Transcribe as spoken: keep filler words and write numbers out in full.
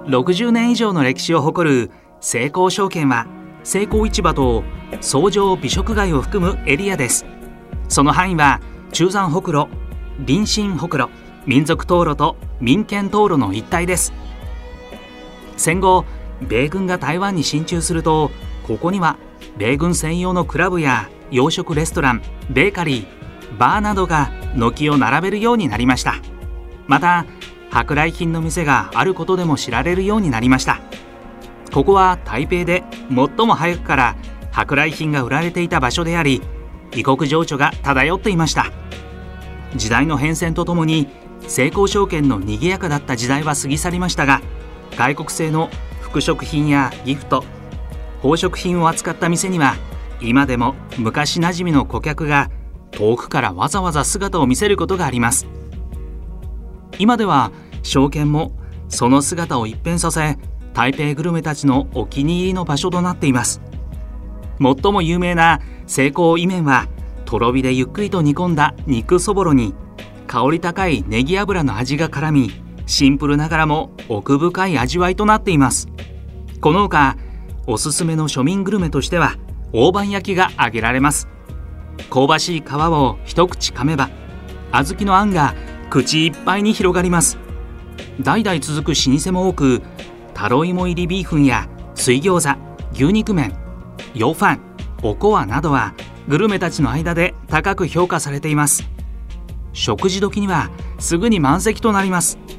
ろくじゅうねん以上の歴史を誇るセイコー証券は、セイコー市場と崇城美食街を含むエリアです。その範囲は中山ほくろ、林信ほくろ、民族灯籠と民権灯籠の一帯です。戦後、米軍が台湾に進駐すると、ここには米軍専用のクラブや洋食レストラン、ベーカリー、バーなどが軒を並べるようになりました。また、舶来品の店があることでも知られるようになりました。ここは台北で最も早くから舶来品が売られていた場所であり、異国情緒が漂っていました。時代の変遷とともに、セイコー証券の賑やかだった時代は過ぎ去りましたが、外国製の服飾品やギフト、宝飾品を扱った店には、今でも昔なじみの顧客が遠くからわざわざ姿を見せることがあります。今では証券もその姿を一変させ、台北グルメたちのお気に入りの場所となっています。最も有名なセイコーイメンは、とろ火でゆっくりと煮込んだ肉そぼろに香り高いネギ油の味が絡み、シンプルながらも奥深い味わいとなっています。このほか、おすすめの庶民グルメとしては大判焼きが挙げられます。香ばしい皮を一口噛めば、小豆のあんが口いっぱいに広がります。代々続く老舗も多く、タロイモ入りビーフンや水餃子、牛肉麺、ヨーファン、おこわなどはグルメたちの間で高く評価されています。食事時にはすぐに満席となります。